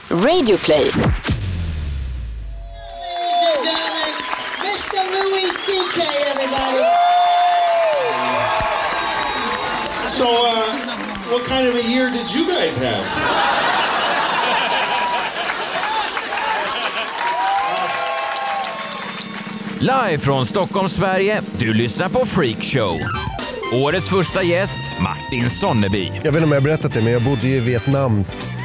Radio Play. Mr. Louis C.K. everybody. So, what kind of a year did you guys have? Live från Stockholm, Sverige. Du lyssnar på Freak Show. Årets första gäst, Martin Sonneby. Jag vet inte om jag har berättat det, men jag bodde ju i Vietnam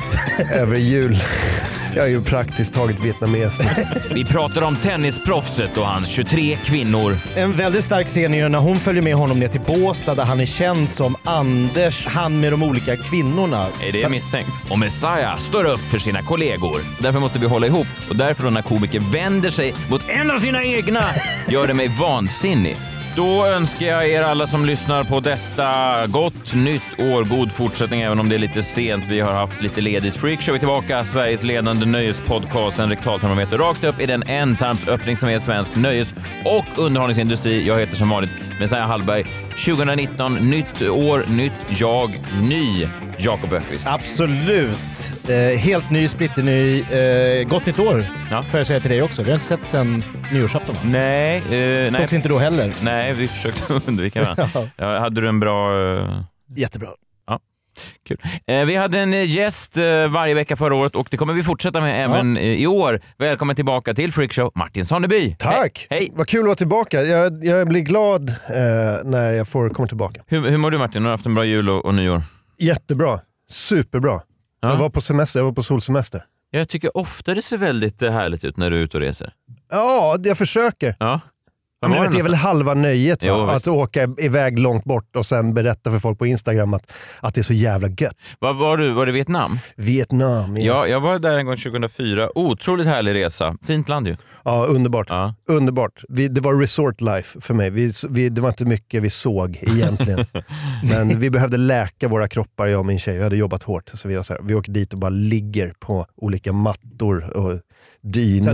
över jul. Jag är ju praktiskt taget vietnames. Vi pratar om tennisproffset och hans 23 kvinnor. En väldigt stark scen är när hon följer med honom ner till Båstad där han är känd som Anders, han med de olika kvinnorna. Är det misstänkt? Och Messiah står upp för sina kollegor. Därför måste vi hålla ihop. Och därför då när komiker vänder sig mot en av sina egna gör det mig vansinnig. Då önskar jag er alla som lyssnar på detta gott nytt år, god fortsättning även om det är lite sent. Vi har haft lite ledigt. Freakshow är tillbaka, Sveriges ledande nöjespodcast, en rektaltermometer rakt upp i den entarmsöppning som är svensk nöjes- och underhållningsindustri. Jag heter som vanligt Messiah Hallberg. 2019, nytt år, nytt jag, ny Jakob Öqvist. Absolut. Helt ny, splitterny. Gott nytt år, får jag säga till dig också. Vi har inte sett sen nyårsafton. Nej. Sågs inte då heller. Nej, vi försökte undvika varandra. Hade du en bra... Jättebra. Ja, kul. Vi hade en gäst varje vecka förra året och det kommer vi fortsätta med även i år. Välkommen tillbaka till Freakshow, Martin Sonneby. Tack! Hej. Vad kul att vara tillbaka. Jag blir glad när jag får komma tillbaka. Hur mår du, Martin? Har du haft en bra jul och nyår? Jättebra. Superbra. Ja. Jag var på semester, jag var på solsemester. Jag tycker ofta det ser väldigt härligt ut när du är ute och reser. Ja, jag försöker. Ja. Men det är väl halva nöjet, va? Jo, att åka iväg långt bort och sen berätta för folk på Instagram att det är så jävla gött. Var det Vietnam? Vietnam, yes. Ja, jag var där en gång 2004. Otroligt härlig resa. Fint land ju. Ja, underbart. Ja. Underbart. Det var resort life för mig. Det var inte mycket vi såg egentligen. Men vi behövde läka våra kroppar, jag och min tjej. Vi hade jobbat hårt. Så vi åker dit och bara ligger på olika mattor och dynor.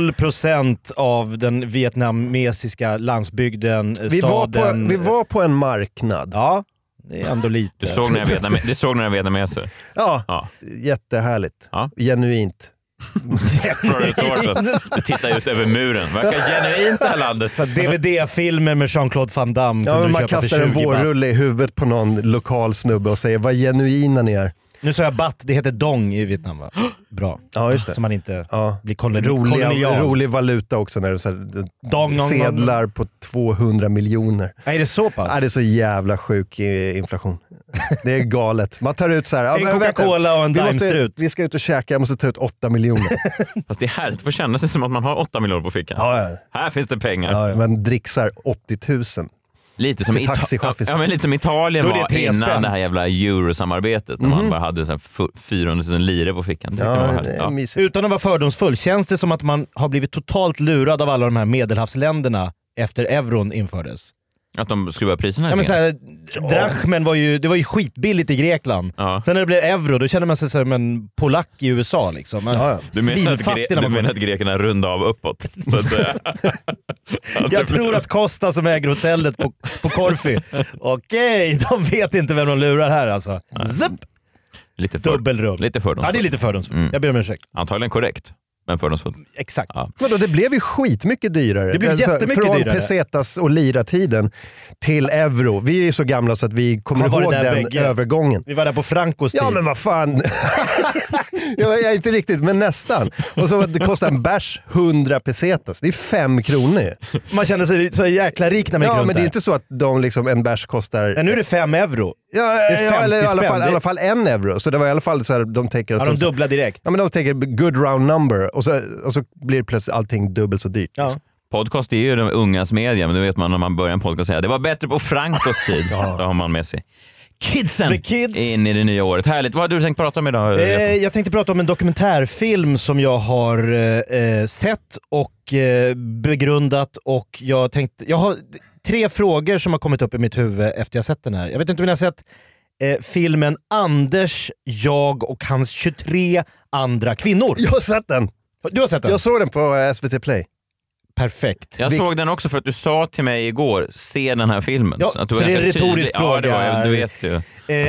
0% av den vietnamesiska landsbygden, staden. Vi var på en marknad. Ja, det är ändå lite. Du såg några vietnameser. Ja, jättehärligt. Ja. Genuint. Du tittar just över muren. Verkar genuint det här landet. För DVD-filmer med Jean-Claude Van Damme. Ja, man kastar en vårrulle i huvudet på någon lokal snubbe och säger vad genuina ni är. Nu sa jag batt, det heter dong i Vietnam, va? Bra. Ja, just det. Så man inte blir rolig valuta också när det är så här, sedlar på 200 miljoner. Är det så pass? Ja, det är så jävla sjuk inflation. Det är galet. Man tar ut så här. En Coca-Cola och en Daimstrut. Vi ska ut och käka, jag måste ta ut 8 miljoner. Fast det är härligt att få känna sig som att man har 8 miljoner på fickan. Ja. Här finns det pengar. Ja, man dricksar 80 000. Lite som, men lite som Italien var innan det här jävla eurosamarbetet när man bara hade så 400 000 lire på fickan. Det var Utan att vara fördomsfull, känns det som att man har blivit totalt lurad av alla de här medelhavsländerna efter euron infördes? Att de skruvar priserna? Ja, men så här, drachmen var ju skitbilligt i Grekland. Ja. Sen när det blev euro, då kände man sig som en polack i USA. Liksom. Du menar att grekerna runda av uppåt? Så att säga. Jag tror att Costa som äger hotellet på Korfi, okej, de vet inte vem de lurar här alltså. Dubbelrum. Lite fördomsfull. Ja, det är lite fördomsfull. Jag ber om ursäkt. Antagligen korrekt. Men fördomsfullt. Exakt. Ja. Vadå, det blev ju skitmycket dyrare. Det blev jättemycket från dyrare. pesetas och lira-tiden till euro. Vi är ju så gamla så att vi kommer ihåg den övergången. Vi var där på Francos tid. Ja, men vad fan. Jag är inte riktigt, men nästan. Och så det kostar en bärs 100 pesetas. Det är 5 kronor. Man känner sig så jäkla rik när man gick runt men det är inte så att en bärs kostar... Men nu är det 5 euro. Ja, eller i alla fall 1 euro. Så det var i alla fall så här, de tänker att de dubblar direkt. Ja, men de tänker good round number och så blir det plötsligt allting dubbelt så dyrt. Ja. Podcast är ju de ungas media, men det vet man när man börjar en podcast säga det var bättre på Francos tid. Då har man med sig kidsen in i det nya året. Härligt. Vad har du tänkt prata om idag? Jag tänkte prata om en dokumentärfilm som jag har sett och begrundat, och jag har 3 frågor som har kommit upp i mitt huvud efter jag sett den här. Jag vet inte om ni har sett filmen Anders, jag och hans 23 andra kvinnor. Jag har sett den. Du har sett den? Jag såg den på SVT Play. Perfekt. Jag såg den också för att du sa till mig igår, se den här filmen. Ja, att du så var det är en ganska retorisk tydlig. fråga. Ja, du vet ju.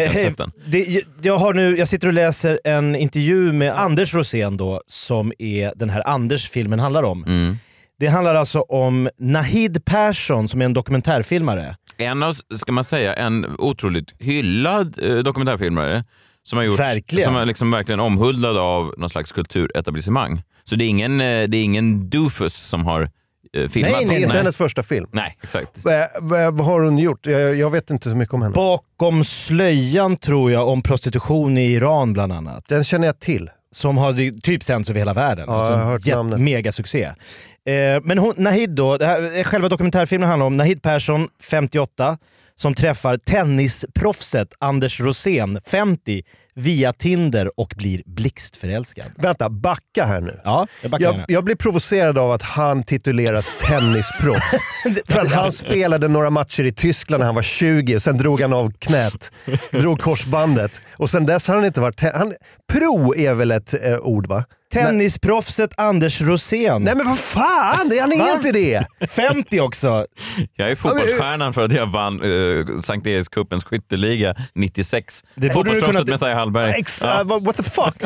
Jag sitter och läser en intervju med Anders Rosén då, som är den här Anders-filmen handlar om. Mm. Det handlar alltså om Nahid Persson som är en dokumentärfilmare. En av, ska man säga, en otroligt hyllad dokumentärfilmare som har gjort, Verkligen. som är liksom verkligen omhuldad av någon slags kulturetablissemang. Så det är ingen doofus som har filmat. Nej, Det är inte hennes första film. Nej, exakt. Vad har hon gjort? Jag vet inte så mycket om henne. Bakom slöjan tror jag, om prostitution i Iran bland annat. Den känner jag till. Som har typ sänds över hela världen. Ja, jag har hört namnet. Megasuccé. Men Nahid då, det här, själva dokumentärfilmen handlar om Nahid Persson, 58, som träffar tennisproffset Anders Rosén, 50, via Tinder och blir blixtförälskad. Vänta, backa här nu. Ja, Jag blir provocerad av att han tituleras tennisproffs. För att han spelade några matcher i Tyskland när han var 20 och sen drog han av knät, drog korsbandet. Och sen dess har han inte varit... pro är väl ett ord, va? Tennisproffset Anders Rosén. Nej men vad fan, han är inte det. 50 också. Jag är fotbollsstjärnan för att jag vann Sankt Erikscupens skytteliga 96. Det borde du kunna... Messiah Hallberg. What the fuck?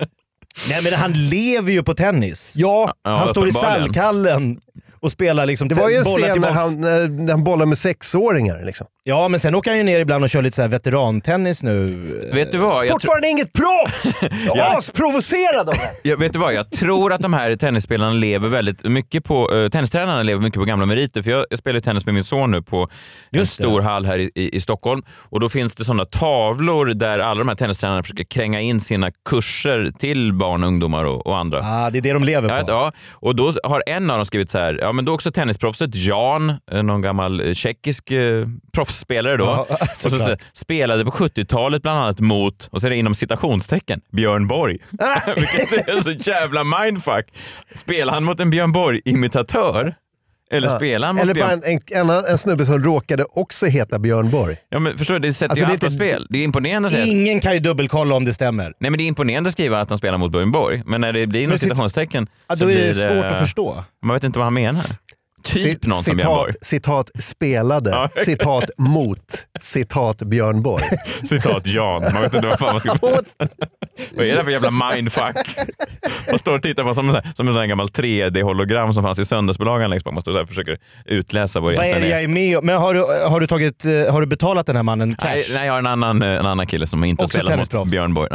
Nej men han lever ju på tennis. Ja, han står i Sallkallen och spelar liksom. Det var ju en bollar scen när han bollar med 6-åringar liksom. Ja, men sen åker han ju ner ibland och kör lite så här veterantennis nu. Vet du vad? Fortfarande inget proffs! Jag är asprovocerad av det. Vet du vad? Jag tror att de här tennisspelarna lever väldigt mycket på... tennistränarna lever mycket på gamla meriter. För jag spelar ju tennis med min son nu på en stor hall här i Stockholm. Och då finns det sådana tavlor där alla de här tennistränarna försöker kränga in sina kurser till barn, ungdomar och andra. Det är det de lever på. Ja, och då har en av dem skrivit så här, ja men då också tennisproffset Jan, någon gammal tjeckisk proffsspelare då. Och så spelade på 70-talet bland annat mot, och så är det inom citationstecken, Björn Borg. Vilket är så jävla mindfuck. Spelar han mot en Björn Borg-imitatör? Eller spelar han mot Björn... bara en snubbe som råkade också heta Björn Borg. Ja men förstår du, det sätter ju allt på spel. Det är imponerande att säga. Ingen kan ju dubbelkolla om det stämmer. Nej men det är imponerande att skriva att han spelar mot Björn Borg. Men när det blir inom citationstecken så då är blir det svårt att förstå. Man vet inte vad han menar. Typ någon som Björn Borg. Citat spelade, citat mot, citat Björn Borg. Citat Jan. Man vet inte vad fan man ska... Vad är det för jävla mindfuck? Man står och tittar på som en sån här gammal 3D-hologram som fanns i söndagsbolagen längst på. Man står så här och försöker utläsa vad är det jag är med. Men har du betalat den här mannen cash? Nej, jag har en annan kille som inte spelat mot Björn Borg.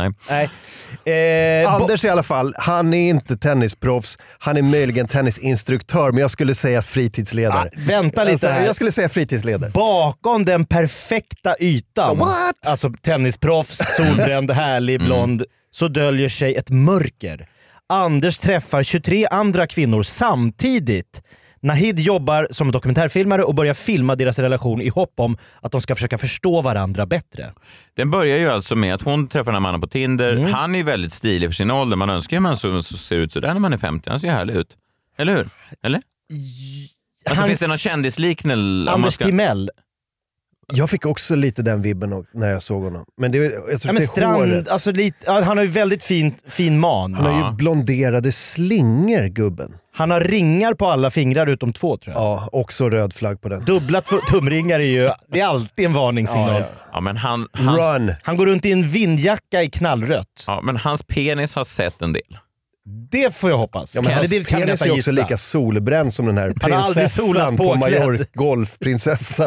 Nej. Anders i alla fall, han är inte tennisproffs. Han är möjligen tennisinstruktör, men jag skulle säga fritidsledare. Vänta lite här. Jag skulle säga fritidsledare. Bakom den perfekta ytan, alltså tennisproffs, solbränd, härlig, blond, så döljer sig ett mörker. Anders träffar 23 andra kvinnor samtidigt. Nahid jobbar som dokumentärfilmare och börjar filma deras relation i hopp om att de ska försöka förstå varandra bättre. Den börjar ju alltså med att hon träffar den här mannen på Tinder. Han är väldigt stilig för sin ålder. Man önskar ju man så ser ut så där när man är 50. Han ser härlig ut. Eller hur? Eller? Alltså finns det någon kändisliknande? Anders Timell. Jag fick också lite den vibben när jag såg honom. Men jag tror det är håret. Alltså han har ju väldigt fin man. Han har ju blonderade slingor, gubben. Han har ringar på alla fingrar utom 2 tror jag. Ja, också röd flagg på den. Dubbla tumringar är ju, det är alltid en varningssignal. Ja, men han går runt i en vindjacka i knallrött. Ja, men hans penis har sett en del. Det får jag hoppas. Ja, men hans penis är också lika solbränd som den här prinsessan på Mallorca, golfprinsessa.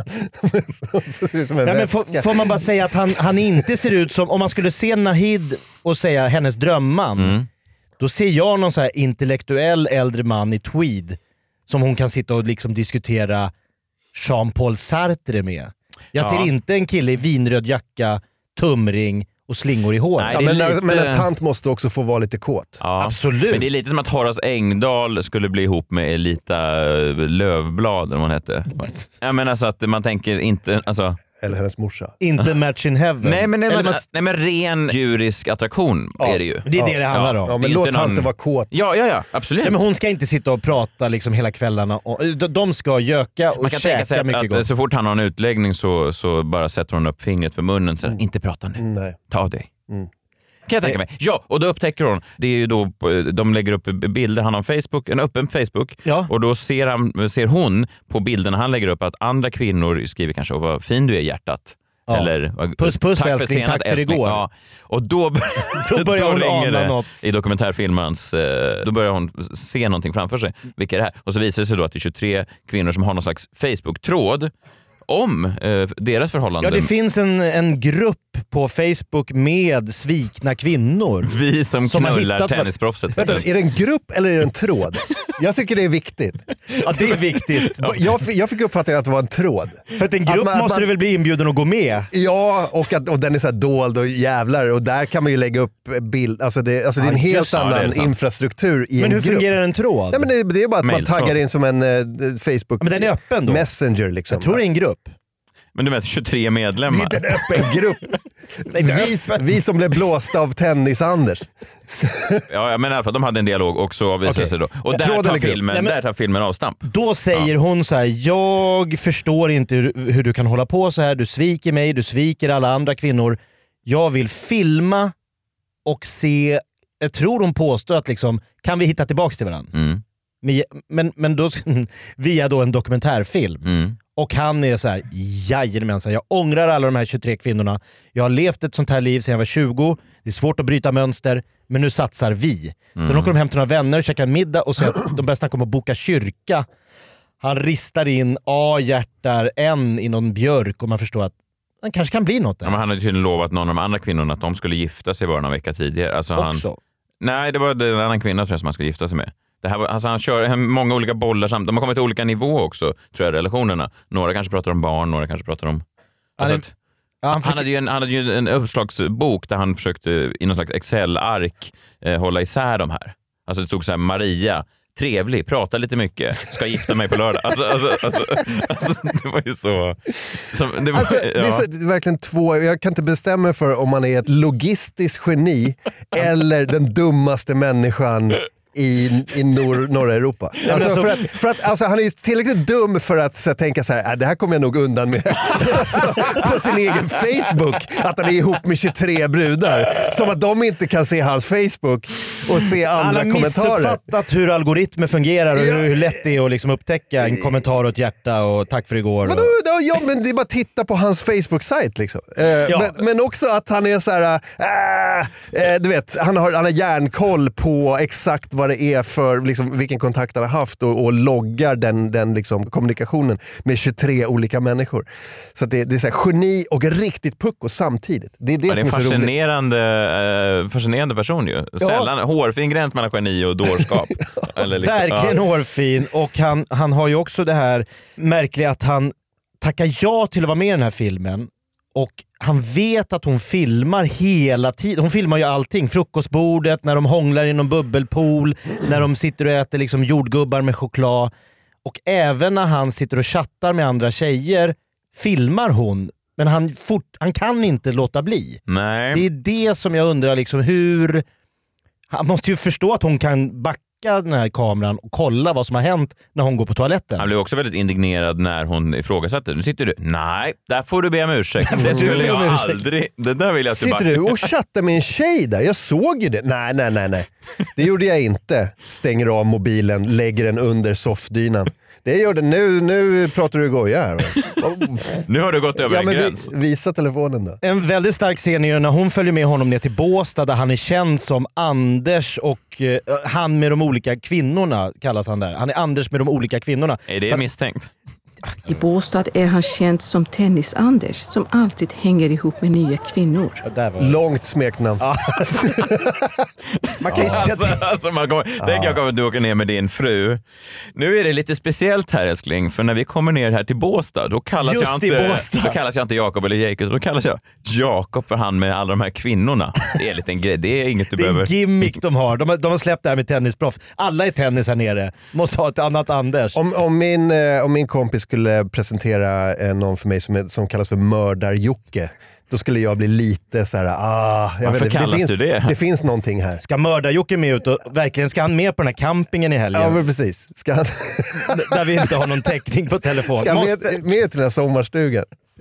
Får man bara säga att han inte ser ut som, om man skulle se Nahid och säga hennes drömman, då ser jag någon så här intellektuell äldre man i tweed som hon kan sitta och liksom diskutera Jean-Paul Sartre med. Jag ser inte en kille i vinröd jacka, tumring och slingor i hår. Nej, men en tant måste också få vara lite kåt. Ja, absolut. Men det är lite som att Horace Engdahl skulle bli ihop med Elita Lövblad, eller vad hon hette. Jag menar så att man tänker inte... Alltså, eller hennes morsa. Inte match in heaven. Nej, men ren djurisk attraktion är det ju. Det är det handlar om. Ja, men låt tanten vara kåt. Ja, absolut. Ja, men hon ska inte sitta och prata liksom hela kvällarna. De ska göka och käka mycket gott. Så fort han har en utläggning så bara sätter hon upp fingret för munnen. Så inte prata nu. Nej. Ta dig. Kan jag tänka mig. Ja, och då upptäcker hon, det är ju då, de lägger upp bilder, han har Facebook, en öppen Facebook, och då ser hon på bilderna han lägger upp att andra kvinnor skriver kanske, vad fin du är hjärtat. Ja. Eller puss älskling, tack för igår. Ja. Och då börjar hon ringer ana det något. I dokumentärfilmens, då börjar hon se någonting framför sig. Vilka är det här? Och så visar det sig då att det är 23 kvinnor som har någon slags Facebook-tråd om deras förhållanden. Ja, det finns en grupp på Facebook med svikna kvinnor. Vi som knullar tennisproffset. Vänta, är det en grupp eller är det en tråd? Jag tycker det är viktigt. Ja, det är viktigt. Jag fick uppfattningen att det var en tråd. För att en grupp måste du väl bli inbjuden att gå med? Ja, och den är så här dold och jävlar, och där kan man ju lägga upp bild. Alltså det är en helt annan infrastruktur i en grupp. Men hur fungerar en tråd? Nej, men det är bara att man taggar in som en Facebook. Men den är öppen då? Messenger liksom. Jag tror det är en grupp. Men du vet 23 medlemmar. Det är inte en öppen grupp. Vi som blev blåsta av tennis-Anders. Ja, men i alla fall, de hade en dialog och så visade sig då. Och där tar filmen avstamp. Då säger hon så här: jag förstår inte hur du kan hålla på så här. Du sviker mig, du sviker alla andra kvinnor. Jag vill filma och se. Jag tror hon påstår att liksom, kan vi hitta tillbaka till varandra? Men då via då en dokumentärfilm. Och han är så här: jajamensan, jag ångrar alla de här 23 kvinnorna. Jag har levt ett sånt här liv sedan jag var 20. Det är svårt att bryta mönster, men nu satsar vi. Sen åker de hem till några vänner, käkar middag och säger att de bästa kommer att boka kyrka. Han ristar in hjärtar i någon björk och man förstår att han kanske kan bli något där. Ja, men han hade tydligen lovat någon av de andra kvinnorna att de skulle gifta sig bara någon vecka tidigare. Alltså nej, det var en annan kvinna tror jag som han skulle gifta sig med. Det här var, alltså han kör många olika bollar samt. De har kommit till olika nivå också, tror jag, relationerna. Några kanske pratar om barn, några kanske pratar om... Alltså han hade ju en uppslagsbok där han försökte i någon slags Excel-ark hålla isär de här. Alltså det stod så här: Maria, trevlig, pratar lite mycket, ska gifta mig på lördag. Alltså det var ju så... Det är verkligen två... Jag kan inte bestämma för om man är ett logistiskt geni eller den dummaste människan i norra Europa. Alltså, för att han är tillräckligt dum för att tänka så här: det här kommer jag nog undan med. Alltså, på sin egen Facebook, att han är ihop med 23 brudar. Som att de inte kan se hans Facebook och se andra kommentarer. Han har missuppfattat hur algoritmer fungerar och hur lätt det är att liksom upptäcka en kommentar och ett hjärta och tack för igår. Men det är bara att titta på hans Facebook-sajt liksom. Men också att han är så här, du vet, han har järnkoll på exakt vad det är för liksom, vilken kontakt han har haft och loggar den liksom, kommunikationen med 23 olika människor. Så det är så här, geni och riktigt pucko samtidigt. Det är en fascinerande person ju. Sällan hårfin gräns mellan geni och dårskap. Eller liksom, verkligen hårfin, och han har ju också det här märkliga att han tackar ja till att vara med i den här filmen. Och han vet att hon filmar hela tiden. Hon filmar ju allting. Frukostbordet, när de hånglar i någon bubbelpool, när de sitter och äter liksom jordgubbar med choklad. Och även när han sitter och chattar med andra tjejer filmar hon. Men han kan inte låta bli. Nej. Det är det som jag undrar liksom, hur... Han måste ju förstå att hon kan backa den här kameran och kolla vad som har hänt när hon går på toaletten. Han blev också väldigt indignerad när hon ifrågasatte. Nu sitter du... Nej, där får du be om ursäkt. Det skulle jag aldrig... Det där vill jag sitter du och chattar med en tjej där? Jag såg ju det. Nej. Det gjorde jag inte. Stänger av mobilen, lägger den under soffdynan. Det gör det nu pratar du goja här. Nu har du gått över en gräns. Visa telefonen då. En väldigt stark scen är när hon följer med honom ner till Båstad där han är känd som Anders och han med de olika kvinnorna kallas han där. Han är Anders med de olika kvinnorna. Är det misstänkt? I Båstad är han känd som Tennis-Anders som alltid hänger ihop med nya kvinnor. Långt smeknamn. Man kan ju tänk jag du åker ner med din fru. Nu är det lite speciellt här, älskling, för när vi kommer ner här till Båstad då kallas jag inte Jakob eller Jakob, då kallas jag Jakob för han med alla de här kvinnorna. Det är en liten grej, det är inget du behöver. Det är en gimmick de har. De har släppt det här med tennisproff. Alla är tennis här nere. Måste ha ett annat Anders. Om min kompis skulle presentera någon för mig som kallas för Mördar-Jocke, då skulle jag bli lite så här. Varför kallas du det? Det finns någonting här. Ska Mördar-Jocke med ut och verkligen ska han med på den här campingen i helgen? Ja, men precis. Ska han... Där vi inte har någon täckning på telefon. Ska han med till den här sommarstugan?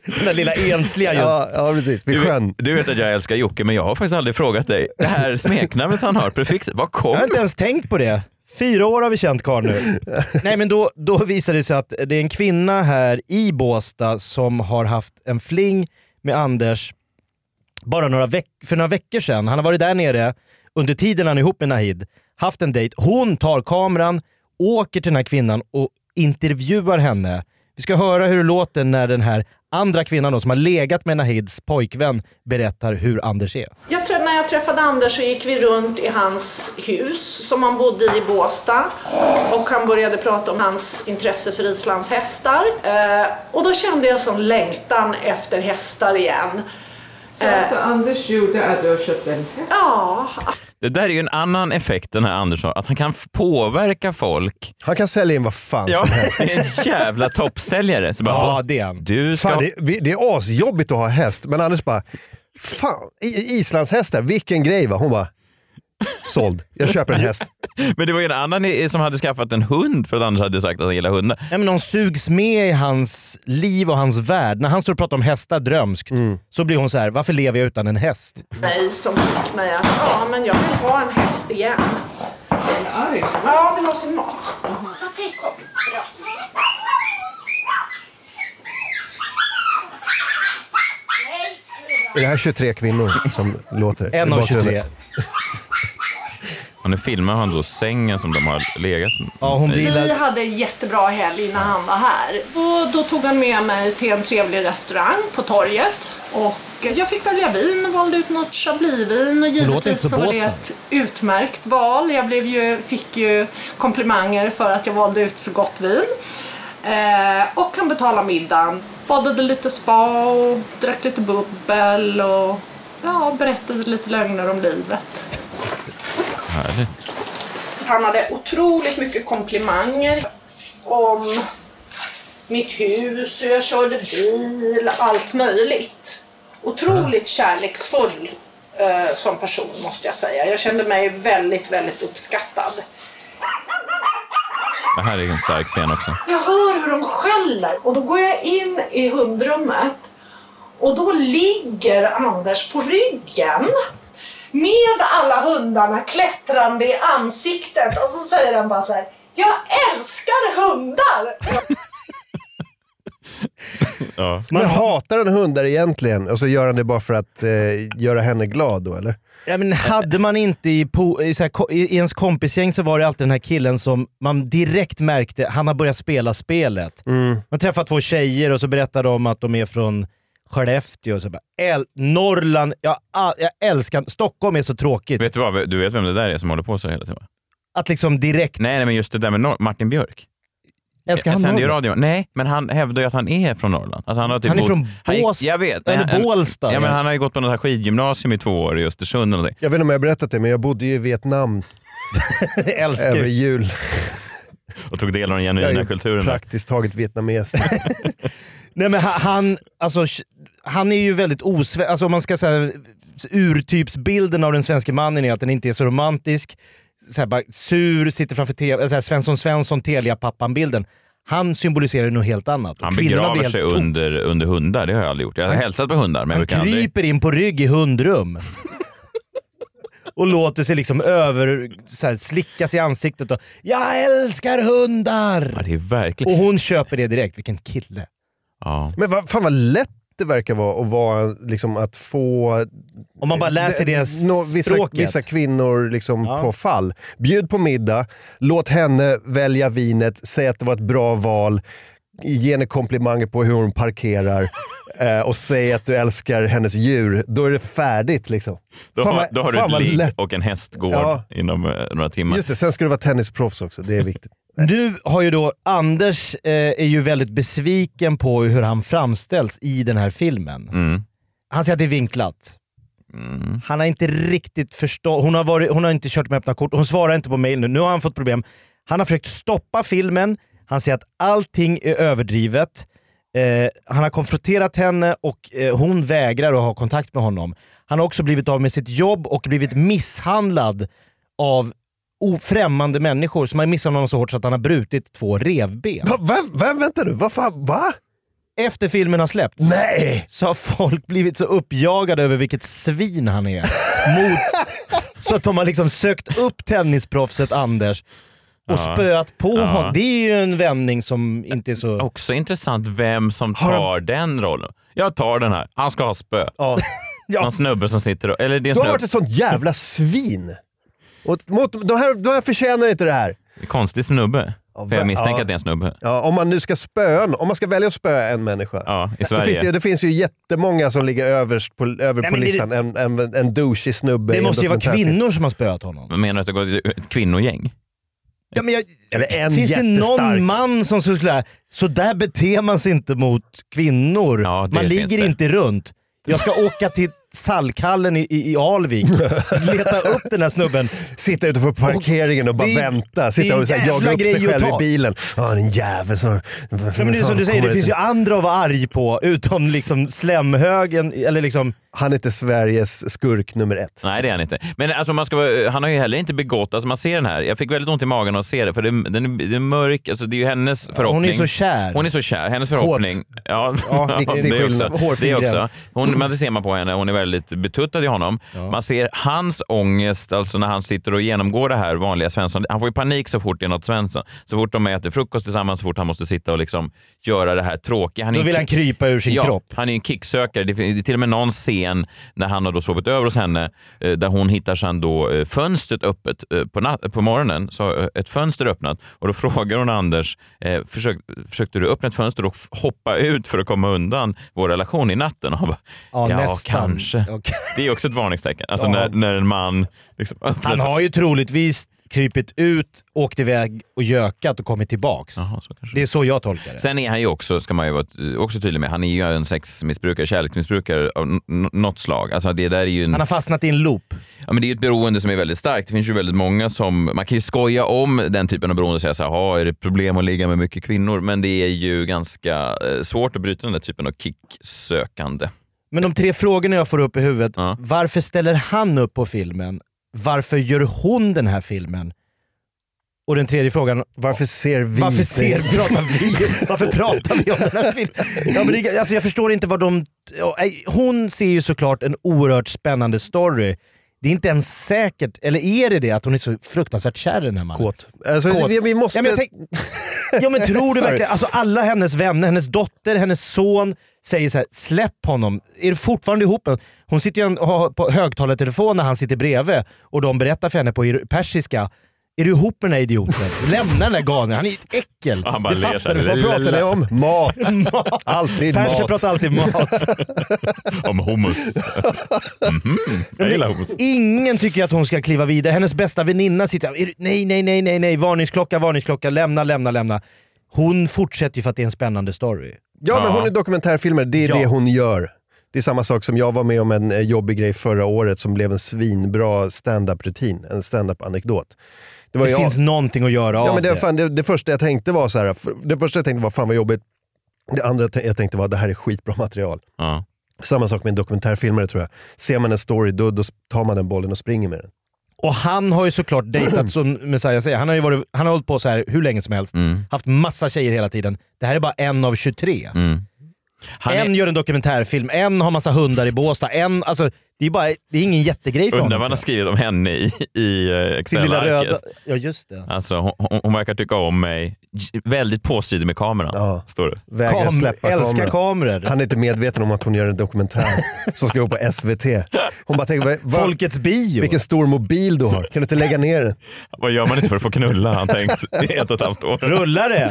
Den där lilla ensliga just. Ja, precis. Vid sjön. Du vet att jag älskar Jocke, men jag har faktiskt aldrig frågat dig. Det här smeknamnet han har, prefixet, vad Jag kommer? har inte ens tänkt på det. 4 år har vi känt karl nu. Nej, men då visar det sig att det är en kvinna här i Båstad som har haft en fling med Anders bara för några veckor sedan. Han har varit där nere under tiden han är ihop med Nahid, haft en dejt. Hon tar kameran, åker till den här kvinnan och intervjuar henne. Vi ska höra hur det låter när den här andra kvinnan då, som har legat med Nahids pojkvän, berättar hur Anders är. När jag träffade Anders så gick vi runt i hans hus som han bodde i Båstad. Och han började prata om hans intresse för Islands hästar. Och då kände jag sån längtan efter hästar igen. Så alltså Anders gjorde att du har köpt en häst? Ja. Det där är ju en annan effekt den här Anders har, att han kan påverka folk. Han kan sälja in vad fan som helst. Det är en jävla toppsäljare. Så bara, Ja, det är han. du ska... Fan, det är asjobbigt att ha häst, men Anders bara, fan, Islands hästar, vilken grej va? Hon bara, såld, jag köper en häst. Men det var ju en annan som hade skaffat en hund för att Anders hade sagt att han gillar hundar. Nej, men de sugs med i hans liv och hans värld. När han står och pratar om hästar drömskt så blir hon så här: varför lever jag utan en häst? Mig som fick mig att men jag vill ha en häst igen. Ja, vill ha sin mat. Så tänk om. Ja. Är det här 23 kvinnor som låter? En av 23. Och nu filmar han då sängen som de har legat. Ja, hon blir... Vi hade en jättebra helg innan han var här. Och då tog han med mig till en trevlig restaurang på torget. Och jag fick välja vin och valde ut något chablisvin. Och givetvis så var det ett utmärkt val. Jag fick ju komplimanger för att jag valde ut så gott vin. Och han betalade middagen. Badade lite spa och drack lite bubbel. Och berättade lite lögner om livet. Härligt. Han hade otroligt mycket komplimanger om mitt hus, hur jag körde bil, allt möjligt. Otroligt kärleksfull som person måste jag säga. Jag kände mig väldigt, väldigt uppskattad. Det här är en stark scen också. Jag hör hur de skäller och då går jag in i hundrummet och då ligger Anders på ryggen. Med alla hundarna klättrande i ansiktet. Och så säger han bara så här: jag älskar hundar! Ja. Men hatar han hundar egentligen? Och så gör han det bara för att göra henne glad då, eller? Ja, men hade man inte i ens kompisgäng så var det alltid den här killen som man direkt märkte, han har börjat spela spelet. Man träffar 2 tjejer och så berättar de att de är från Skellefteå och så bara, Norrland, jag älskar, Stockholm är så tråkigt. Vet du vad, du vet vem det där är som håller på så hela tiden? Att liksom direkt... Nej, men just det där med Martin Björk. Älskar han sänder ju Norrland? radio. Nej, men han hävdar ju att han är från Norrland. Alltså han är från Båstad. Jag vet. Eller Bålsta. Ja, men han har ju gått på något här skidgymnasium i 2 år i Östersund eller något. Jag vet inte om jag har berättat det, men jag bodde ju i Vietnam över jul. Och tog del av den genuina kulturen. Praktiskt taget vietnames. Nej, men han är ju väldigt alltså om man ska säga urtypsbilden av den svenska mannen är att den inte är så romantisk, så här, bara sur, sitter framför TV, så här, Svensson Telia-pappan-bilden. Han symboliserar något helt annat. Han begraver sig under hundar, det har jag aldrig gjort. Jag har hälsat på hundar, men han kryper in på rygg i hundrum. Och låter sig liksom slickas i ansiktet och jag älskar hundar! Ja, det är verkligen... Och hon köper det direkt, vilken kille. Ja. Men fan vad lätt det verkar vara liksom att få... Om man bara läser deras språket. Vissa kvinnor liksom på fall. Bjud på middag, låt henne välja vinet, säg att det var ett bra val, ge henne komplimanger på hur hon parkerar och säg att du älskar hennes djur. Då är det färdigt liksom. Då har du ett ligg och en hästgård inom några timmar. Just det, sen ska du vara tennisproffs också, det är viktigt. Nu har ju då Anders är ju väldigt besviken på hur han framställs i den här filmen. Han säger att det är vinklat. Han har inte riktigt förstått. Hon har inte kört med öppna kort. Hon svarar inte på mejl nu. Nu har han fått problem. Han har försökt stoppa filmen. Han säger att allting är överdrivet. Han har konfronterat henne och hon vägrar att ha kontakt med honom. Han har också blivit av med sitt jobb och blivit misshandlad av främmande människor som har misshandlat honom så hårt så att han har brutit 2 revben. Vänta nu, vad fan, va? efter filmen har släppts. Nej! Så har folk blivit så uppjagade över vilket svin han är. Så att de har liksom sökt upp tennisproffset Anders och spöat på honom. Det är ju en vändning som inte är så... Också intressant vem som tar den rollen. Jag tar den här. Han ska ha spö. Ja. Någon snubbe som sitter... Eller det är Du har varit ett sånt jävla svin. Och de här förtjänar inte det här. Konstig snubbe. För jag misstänker att det är en snubbe. Ja, om man nu ska om man ska välja att spöa en människa. I Sverige. Det finns ju jättemånga som ligger överst på listan. En douchig snubbe. Det måste ju vara kvinnor som har spöat honom. Men menar du att det går ett kvinnogäng? Ja, men finns det jättestark någon man som skulle säga så där beter man sig inte mot kvinnor? Ja, man ligger inte runt. Jag ska åka till Salkhallen i Alvik, leta upp den här snubben. Sitta ute på parkeringen och bara vänta. Sitta och jaga upp sig själv i bilen. Ja, en jävel som... Men det är som du säger, det finns ju andra att vara arg på, utom liksom slemhögen, eller liksom... Han är inte Sveriges skurk nummer 1. Nej, det är han inte. Men alltså, han har ju heller inte begått, alltså man ser den här, jag fick väldigt ont i magen att se det, för det är mörk, alltså det är ju hennes förhoppning. Hon är så kär. Hon är så kär, hennes förhoppning. Ja, det också. Men det ser man på henne, hon är väldigt betuttad i honom. Ja. Man ser hans ångest, alltså när han sitter och genomgår det här vanliga Svensson. Han får ju panik så fort det är något Svensson. Så fort de äter frukost tillsammans, så fort han måste sitta och liksom göra det här tråkiga. Då vill han krypa ur sin kropp. Han är en kicksökare. Det är till och med någon scen när han har då sovit över hos henne, där hon hittar sen då fönstret öppet på morgonen, så ett fönster öppnat, och då frågar hon Anders, försökte du öppna ett fönster och hoppa ut för att komma undan vår relation i natten? Och han bara, ja kanske. Okay. Det är också ett varningstecken. Alltså när en man liksom han har ju troligtvis krypit ut, åkt iväg och gökat och kommit tillbaks. Aha, det är så jag tolkar det. Sen är han ju också, ska man ju vara också tydlig med, han är ju en sexmissbrukare, kärleksmissbrukare av något slag. Alltså det där är ju han har fastnat i en loop. Ja, men det är ju ett beroende som är väldigt starkt. Det finns ju väldigt många som, man kan ju skoja om den typen av beroende och säga så här, är det problem att ligga med mycket kvinnor? Men det är ju ganska svårt att bryta den där typen av kicksökande. Men de 3 frågorna jag får upp i huvudet, varför ställer han upp på filmen? Varför gör hon den här filmen? Och den 3:e frågan, varför pratar vi om den här filmen? Ja, men alltså jag förstår inte vad hon ser ju såklart en oerhört spännande story. Det är inte ens säkert, eller är det att hon är så fruktansvärt kär i den här mannen? Kåt. Alltså, vi måste... men tror du verkligen, alltså alla hennes vänner, hennes dotter, hennes son säger så här, släpp honom. Är du fortfarande ihop? Hon sitter ju på högtalartelefon när han sitter bredvid och de berättar för henne på persiska. Är du ihop med den här idioten? Lämna den där galningen, han är ett äckel. Han bara ler sig. Vad pratar ni om? Mat. Alltid mat. Perser pratar alltid mat. Om hummus. Jag gillar hummus. Ingen tycker att hon ska kliva vidare. Hennes bästa väninna sitter nej. Varningsklocka. Lämna. Hon fortsätter ju för att det är en spännande story. Ja, men hon är dokumentärfilmer. Det är det hon gör. Det är samma sak som jag var med om en jobbig grej förra året som blev en svinbra stand-up-rutin. En stand-up-anekdot. Det finns någonting att göra av det. Det första jag tänkte var så här. Det första jag tänkte var fan vad jobbigt. Det andra jag tänkte var det här är skitbra material. Samma sak med en dokumentärfilmare tror jag. Ser man en story då tar man den bollen och springer med den. Och han har ju såklart dejtat som Messiah säger. Han har hållit på så här hur länge som helst. Haft massa tjejer hela tiden. Det här är bara en av 23. En gör en dokumentärfilm, en har massa hundar i Båstad, alltså det är ingen jättegrej för honom. Undrar vad han har skrivit om henne i Excel-arket. Ja, just det. Alltså hon verkar tycka om mig. Väldigt påsidig med kameran, står det. Vägrar släppa älskar kameror. Han är inte medveten om att hon gör en dokumentär som ska gå på SVT. Hon bara tänker, Folkets bio. Vilken stor mobil du har. Kan du inte lägga ner den? Vad gör man inte för att få knulla, han tänkt i 1,5 år. Rullar det?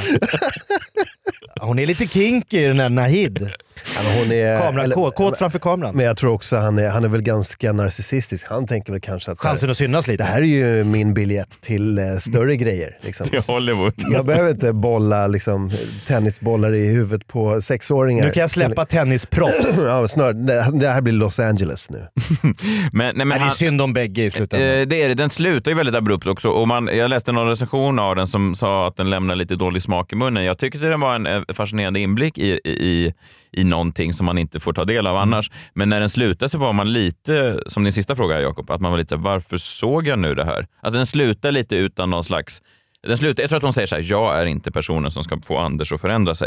Hon är lite kinky, den här Nahid. Hon är kåt framför kameran. Men jag tror också han är väl ganska narcissistisk. Han tänker väl kanske att chansen att synas lite. Det här är ju min biljett till större grejer liksom. Till Hollywood. Jag behöver inte bolla liksom, tennisbollar i huvudet på 6-åringar. Nu kan jag släppa tennisproffs. Ja, det här blir Los Angeles nu. men det är synd om bägge i slutändan. Det är det. Den slutar ju väldigt abrupt också. Och jag läste någon recension av den som sa att den lämnar lite dålig smak i munnen. Jag tyckte det var en fascinerande inblick i någonting som man inte får ta del av annars. Men när den slutar så var man lite, som din sista fråga Jakob, att man var lite så här, varför såg jag nu det här? Alltså den slutar lite utan någon slags... Jag tror att hon säger så här, jag är inte personen som ska få Anders att förändra sig.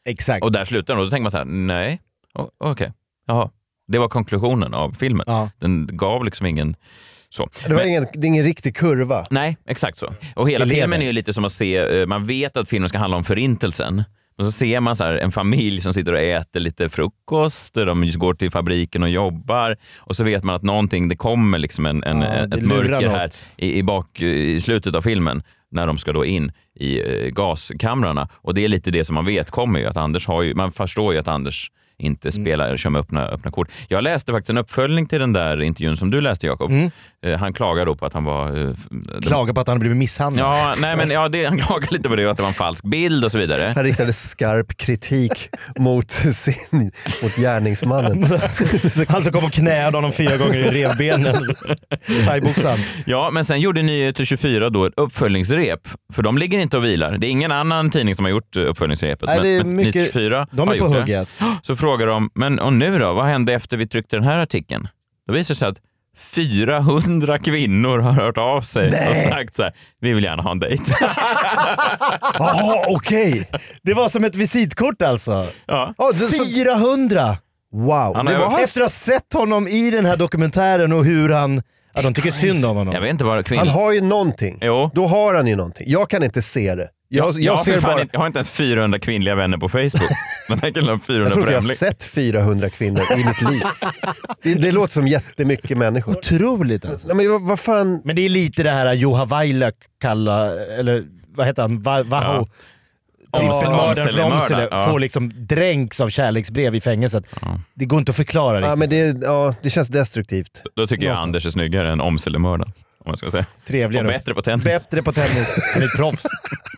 Exakt. Och där slutar den och då tänker man så här: nej, okej. Jaha. Det var konklusionen av filmen. Ja. Den gav liksom ingen... Så. Det är ingen riktig kurva. Nej, exakt så. Och hela filmen är ju lite som att se, man vet att filmen ska handla om förintelsen. Och så ser man så här en familj som sitter och äter lite frukost, de går till fabriken och jobbar, och så vet man att någonting, det kommer liksom ett mörker här i slutet av filmen när de ska då in i gaskamrarna. Och det är lite det som man vet kommer ju, att Anders har ju, man förstår ju att Anders inte spelar, kör med öppna kort. Jag läste faktiskt en uppföljning till den där intervjun som du läste, Jakob. Han klagar då på att han var... Klagar på att han blivit misshandlad. Ja, nej, men han klagar lite på det, att det var en falsk bild och så vidare. Han riktade skarp kritik mot gärningsmannen. Han som kom och knäade honom 4 gånger i revbenen. Thaiboxan. Ja, men sen gjorde Nyheter 24 då ett uppföljningsrep. För de ligger inte och vilar. Det är ingen annan tidning som har gjort uppföljningsrepet. Nej, det är men mycket, Nyheter 24 de är på hugget. Så frågar de, men och nu då? Vad hände efter vi tryckte den här artikeln? Då visar det sig att 400 kvinnor har hört av sig och sagt så här: vi vill gärna ha en dejt. Jaha, okej. Det var som ett visitkort alltså. Ja. 400! Wow. Efter att ha sett honom i den här dokumentären och hur han... Ja, de tycker synd om honom. Jag vet inte vad Han har ju någonting. Jo. Då har han ju någonting. Jag kan inte se det. Jag ser bara... Jag har inte ens 400 kvinnliga vänner på Facebook. Men jag kan ha 400 Jag tror inte jag har främling. sett 400 kvinnor i mitt liv. Det låter som jättemycket människor. Otroligt alltså. Nej, men vad fan... Men det är lite det här Juha Vaila eller vad heter han? Vaho. Mördaren från Åmsele får liksom dränks av kärleksbrev i fängelset. Det går inte att förklara riktigt. Ja, men det känns destruktivt. Då tycker jag Anders är snyggare än Åmselemördaren, om jag ska säga. Trevligare. Och bättre på tennis. Bättre på tennis. Han är ett proffs.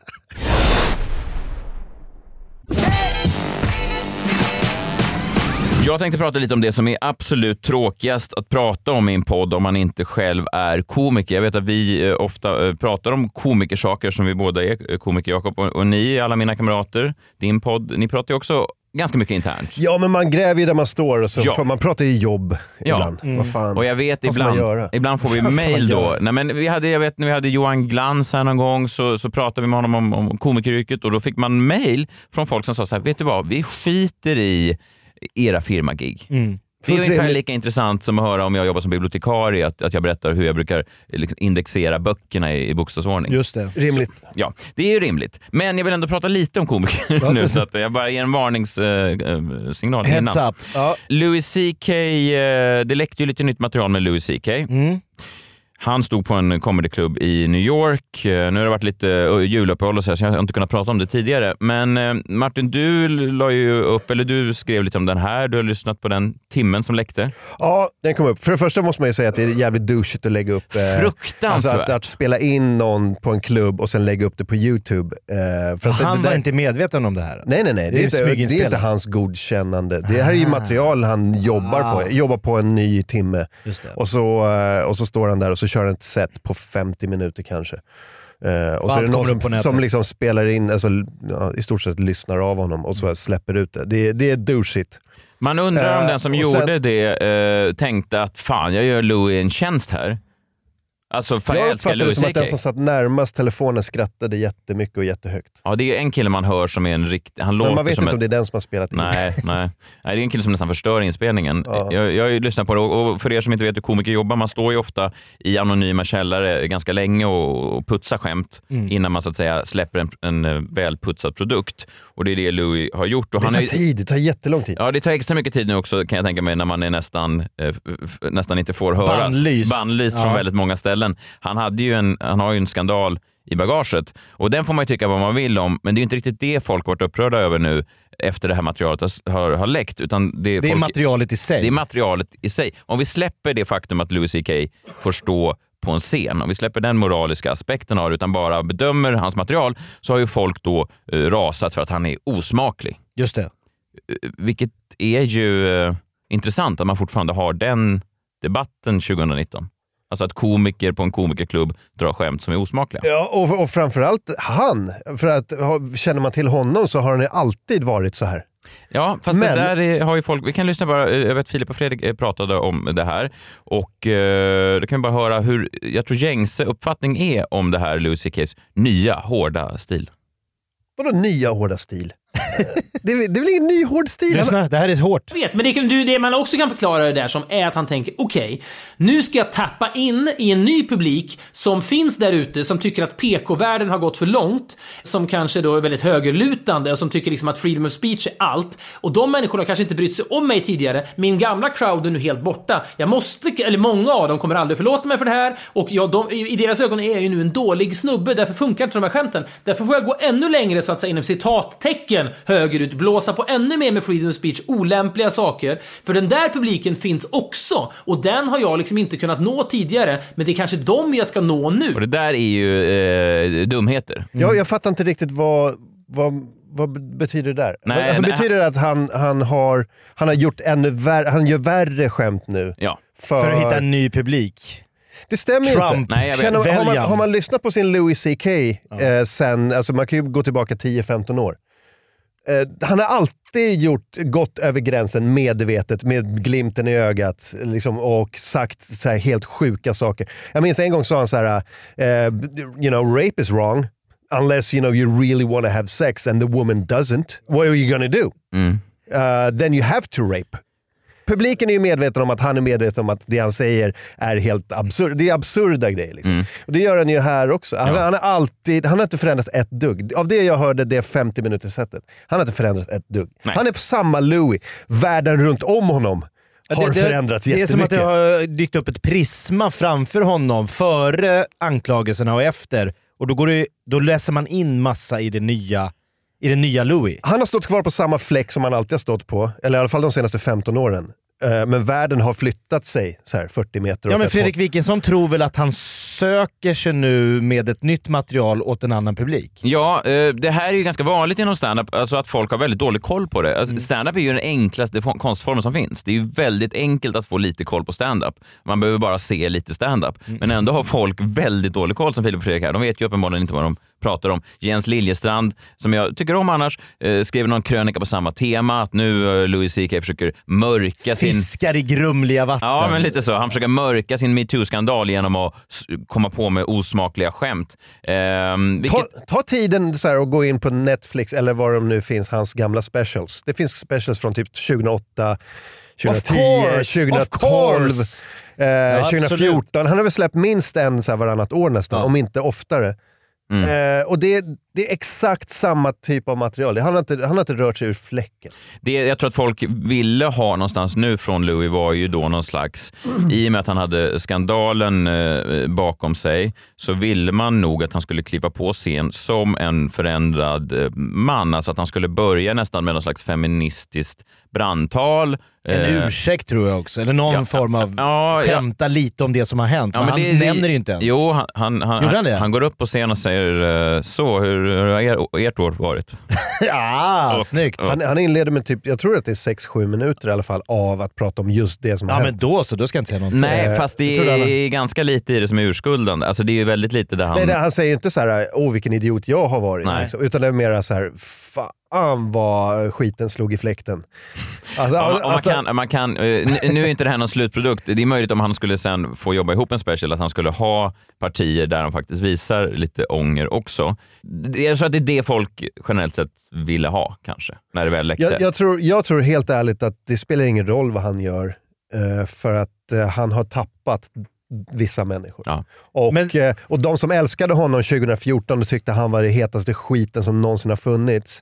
Jag tänkte prata lite om det som är absolut tråkigast att prata om i en podd om man inte själv är komiker. Jag vet att vi ofta pratar om komikersaker som vi båda är komiker, Jakob, och ni, alla mina kamrater, din podd, ni pratar ju också ganska mycket internt. Ja, men man gräver ju där man står och så man pratar ju jobb ibland. Vad fan? Och jag vet ibland får vi mejl då. Nej, men när vi hade Johan Glans här någon gång så pratade vi med honom om komikeryrket, och då fick man mejl från folk som sa så här: vet du vad, vi skiter i era firmagig. Det är ungefär lika intressant som att höra om jag jobbar som bibliotekarie, att jag berättar hur jag brukar indexera böckerna i bokstavsordning. Just det. Rimligt. Ja, det är ju rimligt. Men jag vill ändå prata lite om komiker nu, så att jag bara ger en varningssignal Heads innan. up. Ja. Louis CK, det läckte ju lite nytt material med Louis CK. Han stod på en comedyklubb i New York. Nu har det varit lite juluppehåll och så jag har inte kunnat prata om det tidigare. Men Martin, du la ju upp, eller du skrev lite om den här. Du har lyssnat på den timmen som läckte. Ja, den kom upp. För det första måste man ju säga att det är jävligt douchigt att lägga upp... Fruktansvärt. Alltså att spela in någon på en klubb och sen lägga upp det på YouTube. För att han var inte medveten om det här? Nej. Det är inte hans godkännande. Det här är ju material han jobbar på en ny timme. Just det. Och så står han där och så kör ett set på 50 minuter kanske. Och så är det någon som liksom spelar in, alltså, i stort sett lyssnar av honom och så släpper ut det. Det är douchigt. Man undrar om den som gjorde det tänkte att fan, jag gör Louis en tjänst här. Alltså, för jag älskar Louis CK. Som att den som satt närmast telefonen skrattade jättemycket och jättehögt. Ja, det är en kille man hör som är en riktig... Men man vet inte om det är den som har spelat in. Nej, det är en kille som nästan förstör inspelningen. Ja. Jag har ju lyssnat på det, och för er som inte vet hur komiker jobbar, man står ju ofta i anonyma källare ganska länge och putsar skämt innan man så att säga släpper en välputsad produkt. Och det är det Louis har gjort. Och det tar jättelång tid. Ja, det tar extra mycket tid nu också, kan jag tänka mig, när man är nästan inte får höras. Bannlyst från väldigt många ställen. Han har ju en skandal i bagaget, och den får man ju tycka vad man vill om, men det är ju inte riktigt det folk har varit upprörda över nu efter det här materialet har läckt, utan det är materialet i sig. Det är materialet i sig. Om vi släpper det faktum att Louis CK får stå på en scen, om vi släpper den moraliska aspekten av det, utan bara bedömer hans material, så har ju folk då rasat för att han är osmaklig. Just det. Vilket är ju intressant att man fortfarande har den debatten 2019. Alltså att komiker på en komikerklubb drar skämt som är osmakliga. Ja, och framförallt han. För att känner man till honom så har han ju alltid varit så här. Ja, fast det där har ju folk... Vi kan lyssna bara... Jag vet Filip och Fredrik pratade om det här. Och då kan vi bara höra hur... Jag tror gängse uppfattning är om det här Louis CK:s nya hårda stil. Vadå nya hårda stil? Det är väl ingen ny hård stil? Lyssna, det här är hårt. Men det man också kan förklara det där som är att han tänker okej, nu ska jag tappa in i en ny publik som finns där ute, som tycker att PK-världen har gått för långt, som kanske då är väldigt högerlutande och som tycker liksom att freedom of speech är allt, och de människorna kanske inte brytt sig om mig tidigare. Min gamla crowd är nu helt borta. Många av dem kommer aldrig förlåta mig för det här, och i deras ögon är jag ju nu en dålig snubbe, därför funkar inte de här skämten. Därför får jag gå ännu längre, så att säga, inom citattecken högerut, blåsa på ännu mer med freedom of speech, olämpliga saker, för den där publiken finns också, och den har jag liksom inte kunnat nå tidigare, men det är kanske de jag ska nå nu. Och det där är ju dumheter. Jag fattar inte riktigt vad betyder det där? Nej, alltså, betyder det att han har gjort han gör värre skämt nu? Ja. För att hitta en ny publik. Det stämmer Trump. inte. Nej, Har man lyssnat på sin Louis CK sen, alltså man kan ju gå tillbaka 10-15 år. Han har alltid gått över gränsen medvetet, med glimten i ögat liksom, och sagt så här helt sjuka saker. Jag minns en gång sa han så här, rape is wrong unless you really want to have sex and the woman doesn't. What are you gonna do? Then you have to rape. Publiken är ju medveten om att han är medveten om att det han säger är helt absurd. Det är absurda grejer liksom. Och det gör han ju här också. Han har inte förändrats ett dugg. Av det jag hörde, det 50 minuter sättet. Han har inte förändrats ett dugg. Nej. Han är samma Louis. Världen runt om honom har förändrats jättemycket. Det är som att det har dykt upp ett prisma framför honom före anklagelserna och efter. Och då läser man in massa i det nya Louis. Han har stått kvar på samma fläck som han alltid har stått på. Eller i alla fall de senaste 15 åren. Men världen har flyttat sig så här 40 meter. Ja, men Fredrik Wikingsson tror väl att han söker sig nu med ett nytt material åt en annan publik? Ja, det här är ju ganska vanligt inom stand-up, alltså att folk har väldigt dålig koll på det. Alltså, stand-up är ju den enklaste konstformen som finns. Det är ju väldigt enkelt att få lite koll på stand-up. Man behöver bara se lite stand-up. Men ändå har folk väldigt dålig koll, som Filip och Fredrik här. De vet ju uppenbarligen inte vad de pratar om. Jens Liljestrand, som jag tycker om annars, skrev någon krönika på samma tema, att nu Louis CK försöker mörka fiskar i grumliga vatten. Ja, men lite så. Han försöker mörka sin MeToo-skandal genom att komma på med osmakliga skämt. Ta tiden så här och gå in på Netflix eller var de nu finns, hans gamla specials. Det finns specials från typ 2008, 2010, 2012, 2014. Han har väl släppt minst en så här varannat år nästan, om inte oftare. Och det är exakt samma typ av material. Han har inte rört sig ur fläcken. Jag tror att folk ville ha någonstans nu från Louis var ju då någon slags, i och med att han hade skandalen bakom sig, så ville man nog att han skulle kliva på scen som en förändrad man. Alltså att han skulle börja nästan med någon slags feministiskt brandtal. En ursäkt tror jag också. Eller någon form av skämta lite om det som har hänt. Men han nämner det inte ens. Jo, han går upp på scen och säger så, hur har ert år varit? Snyggt. Han inleder med typ, jag tror att det är 6-7 minuter i alla fall av att prata om just det som har hänt. Men då ska jag inte säga någonting. Nej, fast det är ganska lite i det som är urskuldande. Alltså det är ju väldigt lite där han... Nej, han säger inte så här, vilken idiot jag har varit. Liksom, utan det är mer så här, fan vad skiten slog i fläkten. Alltså, nu är inte det här någon slutprodukt. Det är möjligt om han skulle sen få jobba ihop en special att han skulle ha partier där han faktiskt visar lite ånger också. Jag tror att det är det folk generellt sett ville ha kanske, när det väl läckte. Jag tror helt ärligt att det spelar ingen roll vad han gör, för att han har tappat vissa människor. Ja. Och de som älskade honom 2014 och tyckte han var det hetaste skiten som någonsin har funnits,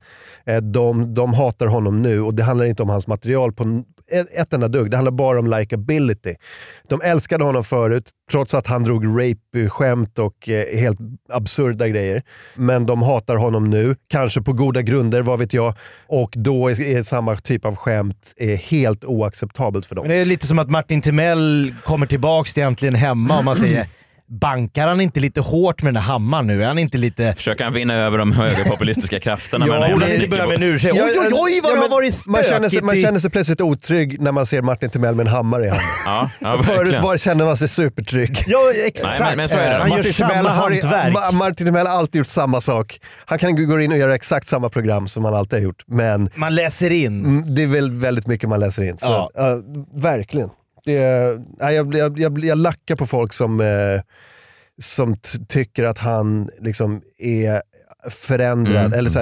de hatar honom nu, och det handlar inte om hans material på ett enda dugg. Det handlar bara om likability. De älskade honom förut, trots att han drog rape-skämt och helt absurda grejer. Men de hatar honom nu, kanske på goda grunder, vad vet jag. Och då är samma typ av skämt helt oacceptabelt för dem. Men det är lite som att Martin Timell kommer tillbaks egentligen hemma och man säger, bankar han inte lite hårt med den här hammaren nu? Är han inte lite... Försöker han vinna över de högerpopulistiska krafterna? Borde han inte börja med en ursäkt? Oj, vad det har varit stökigt. Man känner sig plötsligt otrygg när man ser Martin Timell med en hammare i handen. Förut känner man sig supertrygg. Ja, exakt. Nej, men så är det. Han gör samma hantverk. Martin Timell har alltid gjort samma sak. Han kan gå in och göra exakt samma program som han alltid har gjort. Men man läser in. Det är väl väldigt mycket man läser in. Så, verkligen. Jag lackar på folk som tycker att han liksom är förändrad eller, så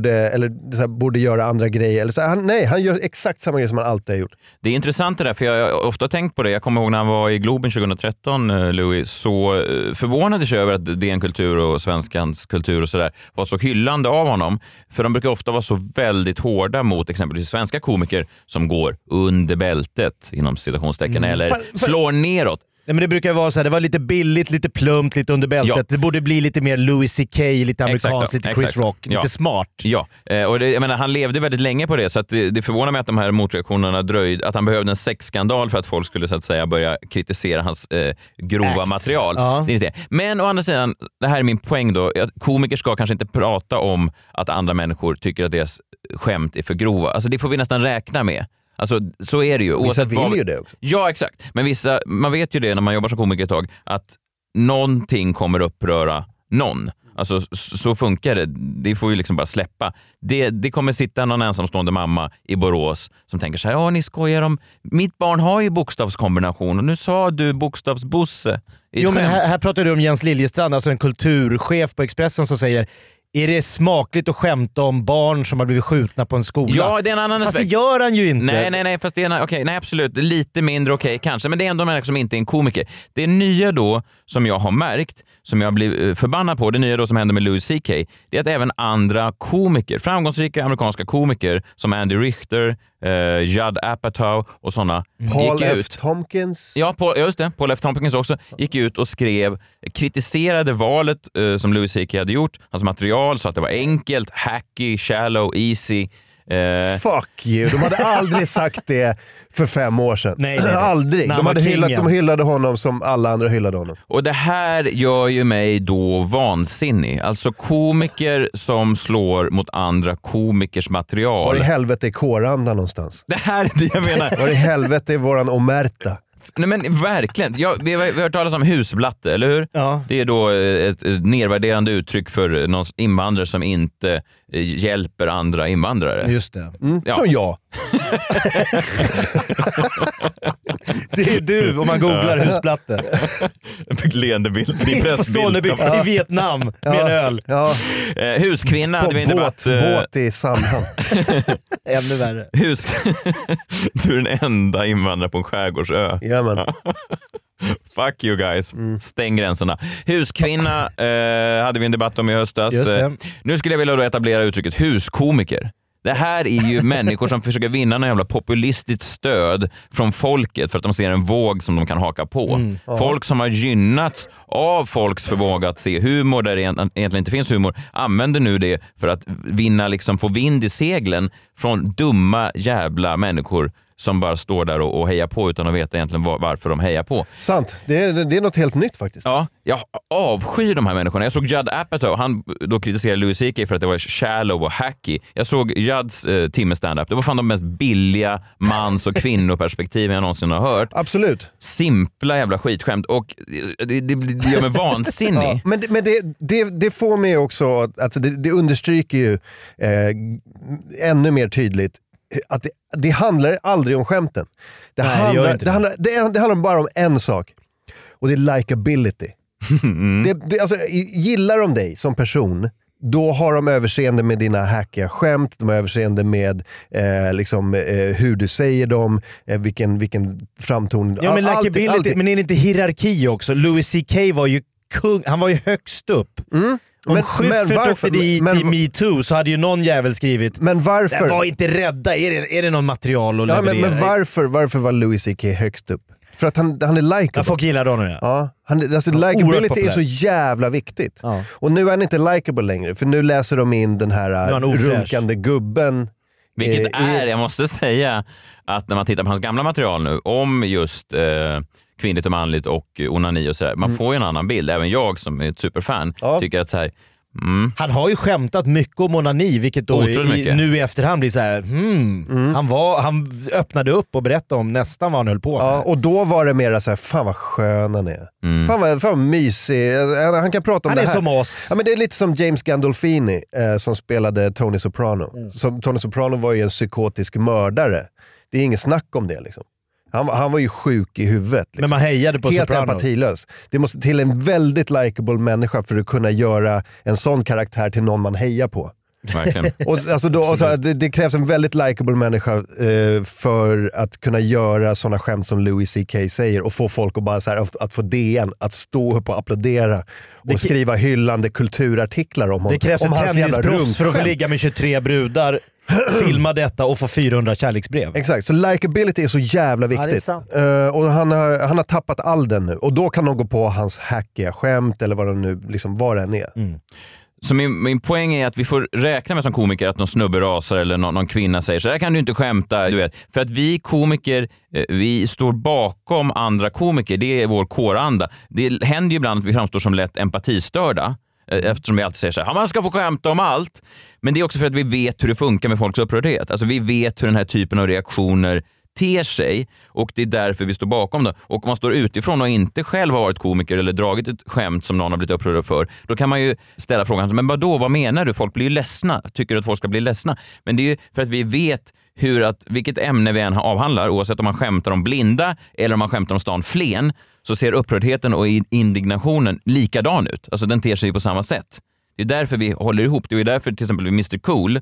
här, borde göra andra grejer. Eller så här, han gör exakt samma grej som han alltid har gjort. Det är intressant det där, för jag har ofta tänkt på det. Jag kommer ihåg när han var i Globen 2013, Louis, så förvånade sig över att DN Kultur och Svenskans kultur och sådär var så hyllande av honom. För de brukar ofta vara så väldigt hårda mot exempelvis svenska komiker som går under bältet, inom citationstecken, eller slår neråt. Nej, men det brukar vara så här, det var lite billigt, lite plumpt, lite under bältet. Ja. Det borde bli lite mer Louis CK, lite amerikanskt, lite Chris Rock, lite smart. Ja, och jag menar, han levde väldigt länge på det, så att det förvånar mig att de här motreaktionerna dröjde, att han behövde en sexskandal för att folk skulle så att säga börja kritisera hans grova material. Ja. Det är inte det. Men å andra sidan, det här är min poäng då, att komiker ska kanske inte prata om att andra människor tycker att deras skämt är för grova. Alltså det får vi nästan räkna med. Alltså så är det ju. Vissa vill ju det också. Ja, exakt. Men man vet ju det när man jobbar som komiker ett tag, att någonting kommer uppröra någon. Alltså så funkar det. Det får ju liksom bara släppa. Det kommer sitta någon ensamstående mamma i Borås som tänker så här: ni skojar om, mitt barn har ju bokstavskombination och nu sa du bokstavsbosse. Jo, men här pratar du om Jens Liljestrand, alltså en kulturchef på Expressen, som säger: är det smakligt att skämta om barn som har blivit skjutna på en skola? Ja, det är en annan aspekt. Fast det gör han ju inte. Nej, fast det är nej, absolut. Lite mindre okej, kanske. Men det är ändå en människa som inte är en komiker. Det nya då, som jag har märkt, som jag blir förbannad på, det nya då som händer med Louis CK, det är att även andra komiker, framgångsrika amerikanska komiker som Andy Richter, Judd Apatow och sådana Paul gick F. ut. Tompkins. Ja, just det. Paul F. Tompkins också gick ut och kritiserade valet som Louis CK hade gjort. Hans material, så att det var enkelt, hacky, shallow, easy. Fuck you. De hade aldrig sagt det för 5 år sedan. Nej. Aldrig. De hyllade honom som alla andra hyllade honom. Och det här gör ju mig då vansinnig. Alltså komiker som slår mot andra komikers material. Var i helvete är kåranda någonstans? Det här är det jag menar. Var i helvete är våran omerta? Nej, men verkligen. Vi har hört talas om husblatte, eller hur? Ja. Det är då ett nedvärderande uttryck för någon invandrare som inte hjälper andra invandrare. Just det. Ja. Som jag. Det är du om man googlar husblatte. En leende bild. I Vietnam med en öl. Ja. Huskvinna hade vi en debatt. Båt i Sandhamn. Ännu värre. Du är den enda invandrare på en skärgårdsö. Jajamän. Fuck you guys. Stäng gränserna. Huskvinna hade vi en debatt om i höstas. Nu skulle jag vilja då etablera uttrycket huskomiker. Det här är ju människor som försöker vinna en jävla populistiskt stöd från folket för att de ser en våg som de kan haka på. Folk som har gynnats av folks förmåga att se humor där det egentligen inte finns humor använder nu det för att få vind i seglen från dumma jävla människor som bara står där och hejar på utan att veta egentligen varför de hejar på. Sant, det är något helt nytt faktiskt. Ja, jag avskyr de här människorna. Jag såg Judd Apatow, han då kritiserade Louis CK för att det var shallow och hacky. Jag såg Judds timme stand-up. Det var fan de mest billiga mans- och kvinnoperspektiven jag någonsin har hört. Absolut. Simpla jävla skitskämt och det gör mig vansinnig. Ja, men det får mig också, alltså det understryker ju ännu mer tydligt att det handlar aldrig om skämten. Det handlar bara om en sak. Och det är likability. Alltså, gillar de dig som person, då har de överseende med dina hackiga skämt, de har överseende med hur du säger dem, vilken framton. Ja, men likability, men är det inte hierarki också? Louis CK var ju kung, han var ju högst upp. Om Schyffert åkte dit i MeToo så hade ju någon jävel skrivit: men varför? Var inte rädda, är det någon material att leverera? Men varför var Louis CK högst upp? För att han är likeable. Ja, folk gillar honom, ja. Likability är så jävla viktigt. Ja. Och nu är han inte likeable längre, för nu läser de in den här runkande gubben. Vilket jag måste säga, att när man tittar på hans gamla material nu om just kvinnligt och manligt och onani och sådär, man får ju en annan bild. Även jag som är ett superfan tycker att så här. Han har ju skämtat mycket om onani, vilket då nu i efterhand blir så här. Han öppnade upp och berättade om nästan vad han höll på med. Ja, och då var det mer så här: fan vad skön han är. Fan vad mysig. Han kan prata om han det här. Han är som oss. Ja, men det är lite som James Gandolfini som spelade Tony Soprano. Tony Soprano var ju en psykotisk mördare. Det är inget snack om det liksom. Han var ju sjuk i huvudet. Liksom. Men man hejade på helt Sopranos. empatilös. Det måste till en väldigt likable människa för att kunna göra en sån karaktär till någon man hejar på. Verkligen. Det krävs en väldigt likable människa för att kunna göra såna skämt som Louis CK säger och få folk att bara så här, att få DN att stå upp och applådera och skriva hyllande kulturartiklar om honom. Det krävs om ett tennisproffs för att få skämt. ligga med 23 brudar, filma detta och få 400 kärleksbrev. Exakt, så likability är så jävla viktigt. Och han har tappat all den nu. Och då kan de gå på hans hackiga skämt eller vad det nu liksom, vad det än är. Så min poäng är att vi får räkna med som komiker att någon snubbe rasar eller någon kvinna säger så här kan du inte skämta, du vet. För att vi komiker, vi står bakom andra komiker, det är vår kåranda. Det händer ju ibland att vi framstår som lätt empatistörda. Eftersom vi alltid säger så här, man ska få skämta om allt. Men det är också för att vi vet hur det funkar med folks upprördhet. Alltså vi vet hur den här typen av reaktioner ter sig och det är därför vi står bakom det. Och om man står utifrån och inte själv har varit komiker eller dragit ett skämt som någon har blivit upprörd för, då kan man ju ställa frågan, men vad menar du? Folk blir ju ledsna. Tycker du att folk ska bli ledsna? Men det är ju för att vi vet vilket ämne vi än avhandlar, oavsett om man skämtar om blinda eller om man skämtar om stan Flen, så ser upprördheten och indignationen likadan ut. Alltså den ter sig på samma sätt. Det är därför vi håller ihop. Det är därför till exempel vid Mr. Cool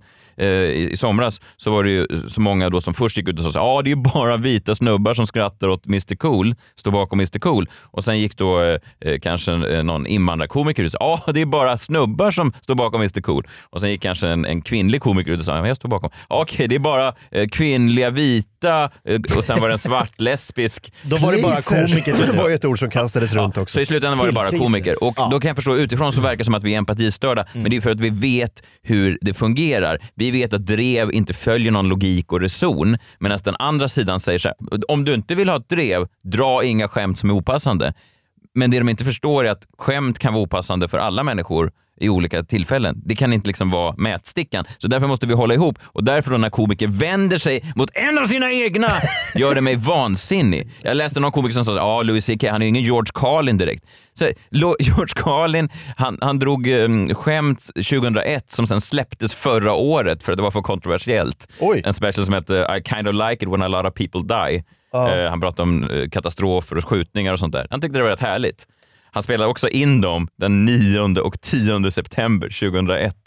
i somras så var det ju så många då som först gick ut och sa det är ju bara vita snubbar som skrattar åt Mr. Cool, står bakom Mr. Cool. Och sen gick då kanske någon invandrarkomiker ut och sa det är bara snubbar som står bakom Mr. Cool. Och sen gick kanske en kvinnlig komiker ut och sa jag står bakom. Okej, det är bara kvinnliga vita och sen var det en svart lesbisk. Då var det bara komiker. Det var ju ett ord som kastades runt också. Så i slutändan var det bara komiker. Och då kan jag förstå utifrån så verkar det som att vi är empatistörda. Men det är för att vi vet hur det fungerar. Vi vet att drev inte följer någon logik och reson. Medan den andra sidan säger så här, om du inte vill ha ett drev, dra inga skämt som är opassande. Men det de inte förstår är att skämt kan vara opassande för alla människor i olika tillfällen. Det kan inte liksom vara mätstickan. Så därför måste vi hålla ihop. Och därför då när komiker vänder sig mot en av sina egna gör det mig vansinnig. Jag läste någon komiker som sa Louis CK, han är ju ingen George Carlin direkt. Så George Carlin, han drog skämt 2001 som sen släpptes förra året för att det var för kontroversiellt. Oj. En special som heter I kind of like it when a lot of people die. Han pratade om katastrofer och skjutningar och sånt där. Han tyckte det var rätt härligt. Han spelade också in dem den 9 och 10 september 2001.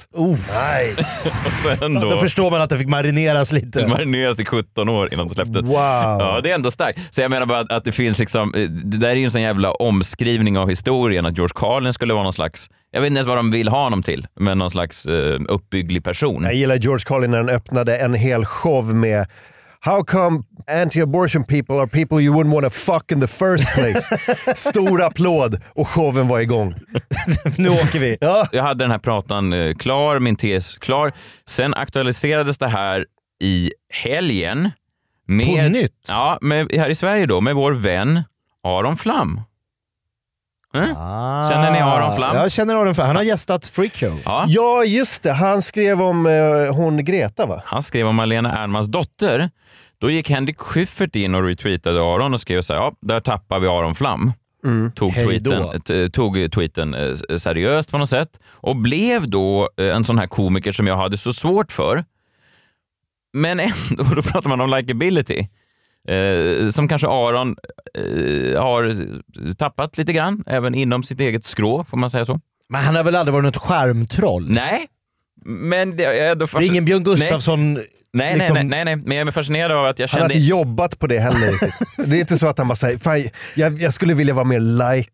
Nice! Då förstår man att det fick marineras lite. Det marineras i 17 år innan det släpptes. Wow! Ja, det är ändå starkt. Så jag menar bara att det finns liksom, det där är ju en sån jävla omskrivning av historien att George Carlin skulle vara någon slags, jag vet inte ens vad de vill ha honom till, men någon slags uppbygglig person. Jag gillar George Carlin när han öppnade en hel show med How come anti-abortion people are people you wouldn't want to fuck in the first place? Stor applåd och showen var igång. Nu åker vi. Ja. Jag hade den här pratan klar, min tes klar. Sen aktualiserades det här i helgen. På nytt? Ja, här i Sverige då, med vår vän Aron Flam. Känner ni Aron Flam? Jag känner Aron Flam. Han har gästat Freakshow. Ja, just det. Han skrev om hon Greta, va? Han skrev om Malena Ernmans dotter. Då gick Henrik Schyffert in och retweetade Aron och skrev så här, där tappar vi Aron Flam. Tog tweeten seriöst på något sätt och blev då en sån här komiker som jag hade så svårt för. Men ändå, då pratar man om likability. Som kanske Aron har tappat lite grann, även inom sitt eget skrå, får man säga så. Men han har väl aldrig varit något skärmtroll? Nej. Men det är ändå det är ingen Björn Gustafsson. Nej, liksom... nej, men jag är fascinerad av att jag kände... Han har inte jobbat på det heller riktigt. Det är inte så att han bara säger, fan, jag skulle vilja vara mer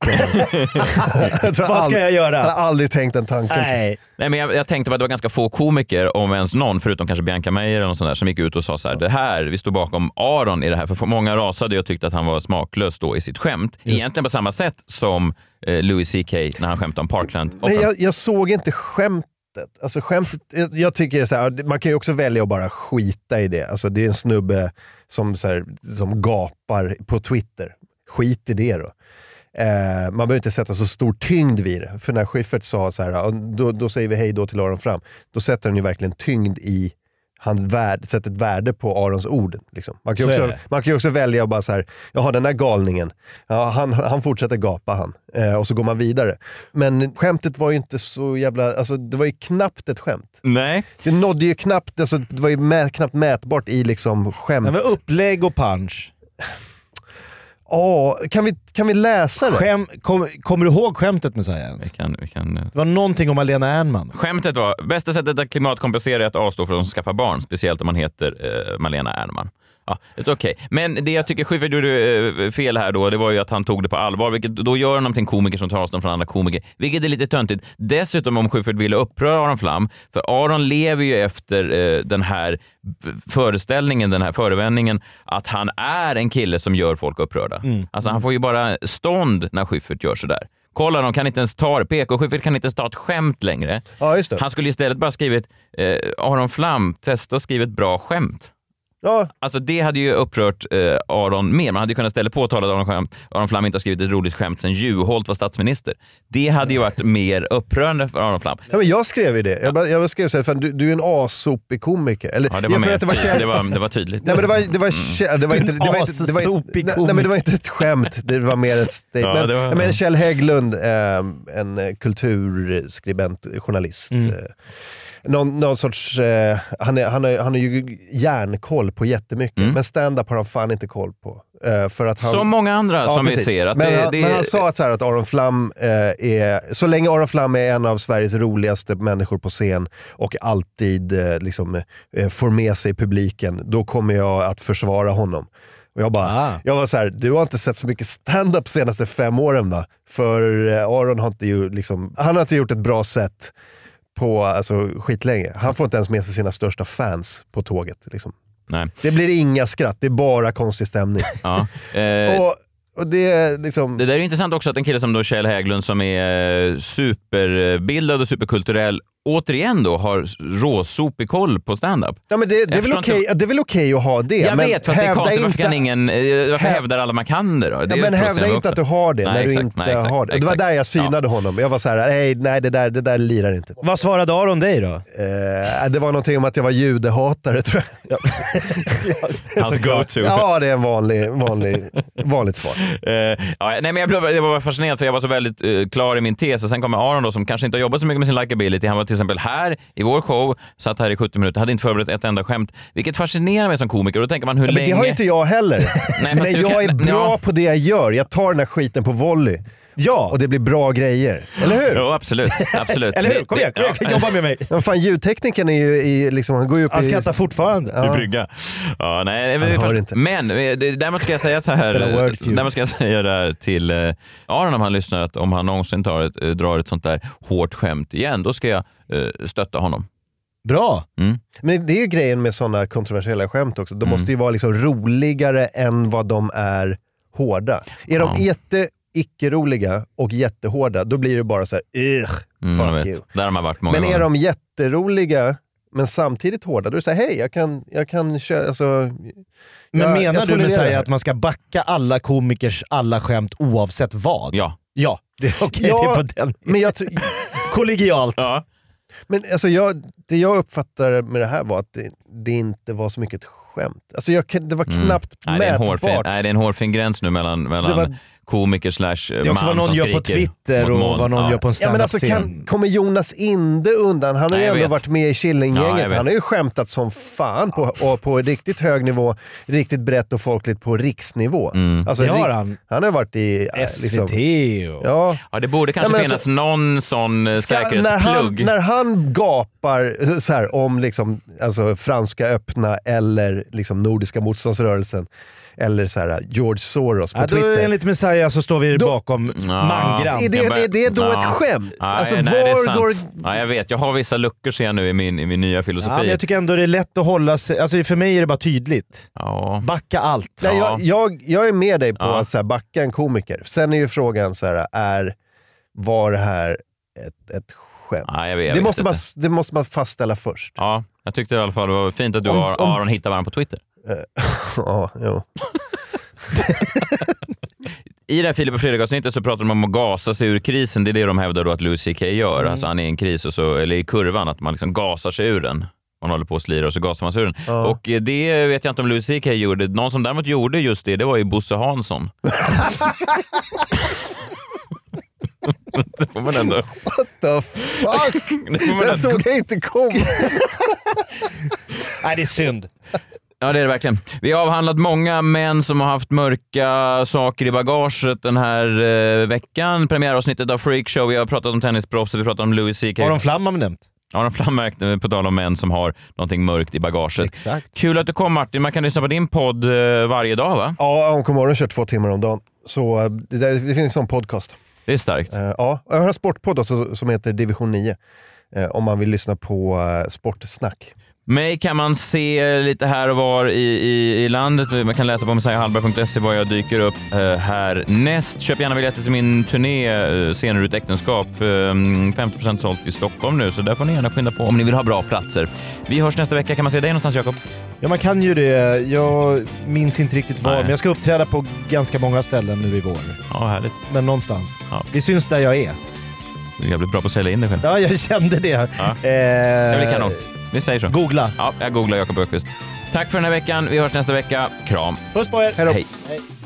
Vad ska jag göra? Jag har aldrig tänkt den tanken. Nej, men jag tänkte att det var ganska få komiker, om ens någon, förutom kanske Bianca Meijer eller något sånt där, som gick ut och sa så här, det här, vi står bakom Aron i det här. För många rasade och tyckte att han var smaklös då i sitt skämt. Egentligen på samma sätt som Louis CK när han skämtade om Parkland. Men jag såg inte skämt. Alltså skämtet, jag tycker så här, man kan ju också välja att bara skita i det. Alltså det är en snubbe som gapar på Twitter. Skit i det då. Man behöver inte sätta så stor tyngd vid det. För när Schyffert sa så här, då säger vi hej då till Aron Flam. Då sätter han ju verkligen tyngd i hans sätter ett värde på Arons ord. Liksom. Man kan ju också välja att bara så här, jaha, den där galningen, ja, han fortsätter gapa han. Och så går man vidare. Men skämtet var ju inte så jävla, alltså det var ju knappt ett skämt. Nej. Det nådde ju knappt, alltså det var ju knappt mätbart i liksom skämt. Det var upplägg och punch. Kan vi läsa det? Kommer du ihåg skämtet med Messiah? Vi kan... Det var någonting om Malena Ernman. Skämtet var, bästa sättet att klimatkompensera är att avstå från att skaffa barn, speciellt om man heter Malena Ernman. Ja, det är okej. Men det jag tycker Schyffert gjorde fel här då, det var ju att han tog det på allvar, vilket då gör honom till en komiker som tar avstånd från andra komiker, vilket är lite töntigt. Dessutom om Schyffert ville uppröra Aron Flam, för Aron lever ju efter den här föreställningen, den här förevändningen att han är en kille som gör folk upprörda. Alltså han får ju bara stånd när Schyffert gör sådär. Kolla, de kan inte ens ta det. PK Schyffert kan inte ens ta ett skämt längre. Ja, just det. Han skulle istället bara skrivit Aron Flam, testa att skriva ett bra skämt. Ja. Alltså det hade ju upprört Aron mer. Man hade ju kunnat ställa påtala att Aron Flam inte har skrivit ett roligt skämt sen Juholt var statsminister. Det hade ju varit mer upprörande för Aron Flam. Ja, men jag skrev ju det. Jag skrev så här, för du är en asopig komiker. Eller, ja, det var tydligt. Nej, men det var inte ett skämt. Det var mer ett statement. Ja, jag menar Kjell Hägglund, en kulturskribent, journalist. Någon sorts, han har ju järnkoll på jättemycket, men stand-up har han fan inte koll på. För att han, som många andra som vi ser. Att men han sa att, så här, att Aron Flam så länge Aron Flam är en av Sveriges roligaste människor på scen och alltid får med sig publiken, då kommer jag att försvara honom. Och jag var så här, du har inte sett så mycket stand-up senaste 5 åren va? För Aron har inte han har inte gjort ett bra sätt på skitlänge. Han får inte ens med sig sina största fans på tåget liksom. Nej. Det blir inga skratt, det är bara konstig stämning. Ja. Och det är liksom... Det där är intressant också att en kille som då Kjell Hägglund som är superbildad och superkulturell återigen då har råsopig koll på stand-up. Ja, men det är väl okej att ha det. Jag vet, fast det är konstigt. Varför kan ingen... Varför hävdar alla man kan det då? Det men hävda inte att du har det när du inte har det. Det var där jag synade honom. Jag var så här, nej det där lirar inte. Vad svarade Aron dig då? Det var någonting om att jag var judehatare, tror jag. Hans go-to. Ja, det är en vanligt svar. Jag var fascinerad för jag var så väldigt klar i min tes, och sen kommer Aron då som kanske inte har jobbat så mycket med sin likability. Han var till exempel här i vår show, satt här i 70 minuter, hade inte förberett ett enda skämt, vilket fascinerar mig som komiker. Och då tänker man hur länge... Men det har inte jag heller. Nej, men jag är bra på det jag gör. Jag tar den här skiten på volley. Ja, och det blir bra grejer. Eller hur? Jo, absolut. Eller hur? Kom igen, jobba med mig. Men fan, ljudtekniken är ju han går ju upp han skrattar fortfarande. Ja. I brygga. Ja, nej, men däremot ska jag säga så här. Däremot ska jag säga det här till Aron om han lyssnar, att om han någonsin drar ett sånt där hårt skämt igen, då ska jag stötta honom. Bra. Men det är ju grejen med sådana kontroversiella skämt också. De måste ju vara liksom roligare än vad de är hårda. Är de icke-roliga och jättehårda, då blir det bara så här, fuck you. Där har man varit många men är gånger. de jätteroliga men samtidigt hårda, då är det så här, hej, jag kan köra, men menar du med säga att man ska backa alla komikers alla skämt oavsett vad? Ja, det är okej, det är på den. Men kollegialt. Ja. Men alltså det jag uppfattar med det här var att det inte var så mycket ett skämt. Alltså det var knappt mätbart. Det är en hårfin gräns nu mellan komiker slash man som skriker. Det är också vad någon gör på Twitter och vad någon gör på en stand-up-scen. Ja, men kommer Jonas Inde undan? Han har ju ändå varit med i Killinggänget. Han har ju skämtat som fan på riktigt hög nivå, riktigt brett och folkligt på riksnivå. Alltså, han har varit i SVT Ja, det borde kanske finnas någon sån säkerhetsplugg. När han gapar så här, om liksom, alltså, franska öppna eller liksom, nordiska motståndsrörelsen eller så här, George Soros på Twitter. Enligt Messiah så står vi bakom mangrant. Är det då ett skämt? Alltså, jag vet, jag har vissa luckor ser jag nu i min nya filosofi. Ja, men jag tycker ändå det är lätt att hålla sig, alltså för mig är det bara tydligt. Backa allt. Nej, jag är med dig på att så här, backa en komiker. Sen är ju frågan så här, var det här ett skämt? Det måste man fastställa först. Ja, jag tyckte i alla fall det var fint att du och Aron hittade varandra på Twitter. I det här Filip och Fredrik-avsnittet så pratar de om att gasa sig ur krisen. Det är det de hävdar då att Louis CK gör. Alltså han är i en kris eller i kurvan, att man liksom gasar sig ur den. Man håller på att slira och så gasar man sig ur den. Och det vet jag inte om Louis CK gjorde. Någon som däremot gjorde just det var ju Bosse Hansson. Det får man ändå. What the fuck? Det såg jag inte komma. Nej, det är synd. Ja, det är det verkligen. Vi har avhandlat många män som har haft mörka saker i bagaget den här veckan. Premiäravsnittet av Freak Show. Vi har pratat om tennisproffs, vi har pratat om Louis CK. Aron Flam har vi nämnt. Aron Flam märkte på tal om män som har någonting mörkt i bagaget. Exakt. Kul att du kom, Martin. Man kan lyssna på din podd varje dag, va? Ja, Omkomorgon kör 2 timmar om dagen. Så det finns en sån podcast. Det är starkt. Ja, jag har en sportpodd också som heter Division 9. Om man vill lyssna på sportsnack. Mig kan man se lite här och var i landet. Man kan läsa på messiahallberg.se var jag dyker upp här näst. Köp gärna biljetter till min turné Scener ur ett äktenskap. 50% sålt i Stockholm nu, så där får ni gärna skynda på om ni vill ha bra platser. Vi hörs nästa vecka. Kan man se dig någonstans, Jakob? Ja, man kan ju det. Jag minns inte riktigt var, men jag ska uppträda på ganska många ställen nu i vår. Ja, härligt. Men någonstans. Ja. Vi syns där jag är. Jag blir bra på att sälja in dig själv. Ja, jag kände det. Ja. Det blir kanon. Vi säger så. Googla. Ja, jag googlar Jakob Öqvist. Tack för den här veckan. Vi hörs nästa vecka. Kram. Puss på er. Hej då. Hej.